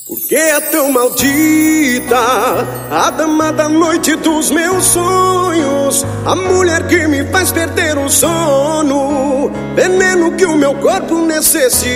Por que é tão maldita a dama da noite dos meus sonhos, a mulher que me faz perder o sono, veneno que o meu corpo necessita?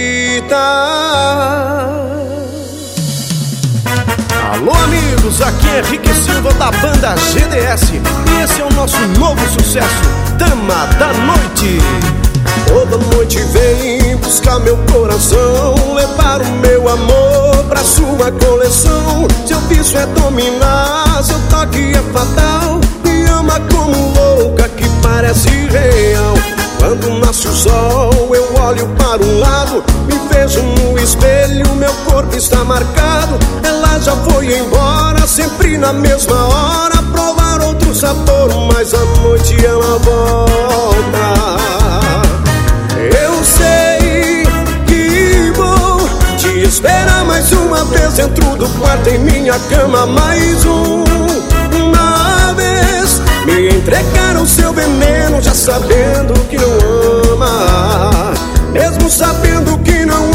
Alô amigos, aqui é Rick Silva da banda GDS e esse é o nosso novo sucesso, Dama da Noite. Toda noite vem buscar meu coração, levar o meu amor pra sua coleção. Seu vício é dominar, seu toque é fatal, me ama como louca que parece real. Quando nasce o sol eu olho para um lado, me vejo no espelho, meu corpo está marcado. Ela já foi embora, sempre na mesma hora, provar outro sabor, mas à noite ela volta. Eu sei que vou te esperar mais uma vez dentro do quarto, em minha cama mais uma vez. Me entregar ao seu veneno, já sabendo que não ama, mesmo sabendo que não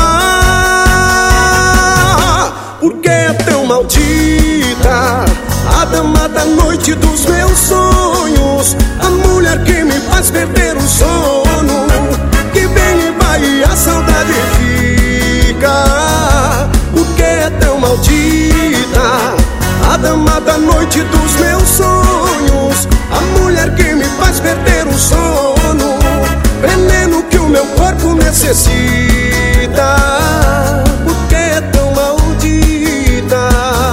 ama. Por que é tão maldita a dama da noite dos meus sonhos, a mulher que me faz perder o sono, que vem e vai e a saudade fica? Por que é tão maldita a dama da noite dos meus sonhos, a mulher que me faz perder o sono, veneno que o meu corpo necessita? Por que é tão maldita?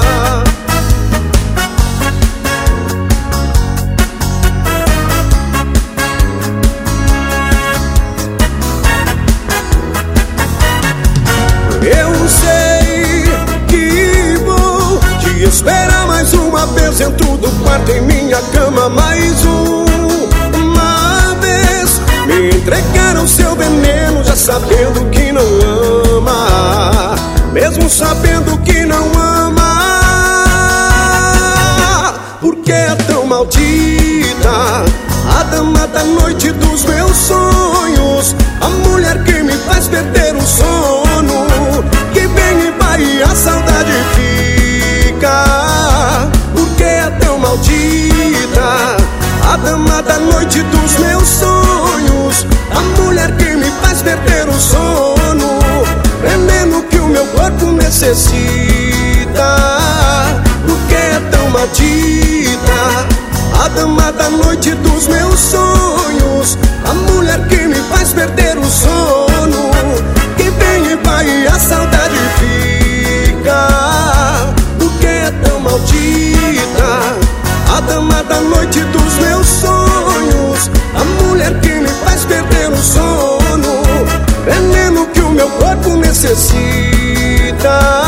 Eu sei que vou te esperar mais uma vez dentro do quarto, em minha cama mais uma vez. Me entregar ao seu veneno, já sabendo que não ama, mesmo sabendo que não ama. Por que é tão maldita a dama da noite dos meus sonhos, a mulher que me faz perder o sono, que vem e vai e a saudade fica? Por que é tão maldita a dama da noite dos meus sonhos, a mulher que me faz perder o sono, veneno que o meu corpo necessita? Por que é tão maldita a dama da noite dos meus sonhos, a mulher que me faz perder o sono, que vem e vai e a saudade fica? Por que é tão maldita a dama da noite dos meus sonhos, a mulher que me faz perder o sono, veneno que o meu corpo necessita?